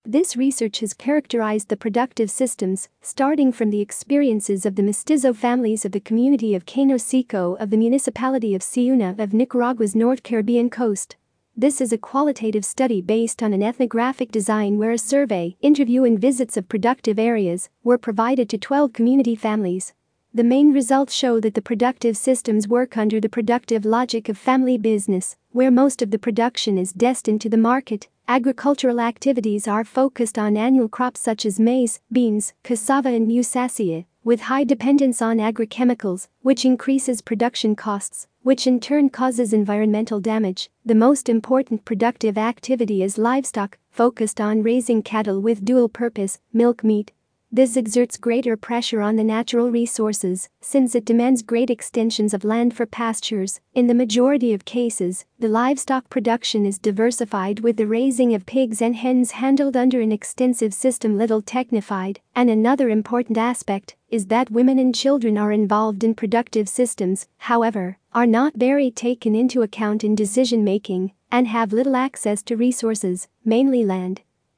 This research has characterized the productive systems, starting from the experiences of the mestizo families of the community of Cano Seco of the municipality of Ciuna of Nicaragua's North Caribbean coast. This is a qualitative study based on an ethnographic design where a survey, interview and visits of productive areas were provided to 12 community families. The main results show that the productive systems work under the productive logic of family business, where most of the production is destined to the market. Agricultural activities are focused on annual crops such as maize, beans, cassava and musaceae, with high dependence on agrochemicals, which increases production costs, which in turn causes environmental damage. The most important productive activity is livestock, focused on raising cattle with dual purpose, milk meat. This exerts greater pressure on the natural resources, since it demands great extensions of land for pastures. In the majority of cases, the livestock production is diversified with the raising of pigs and hens handled under an extensive system little technified, and another important aspect is that women and children are involved in productive systems, however, are not very taken into account in decision-making, and have little access to resources, mainly land.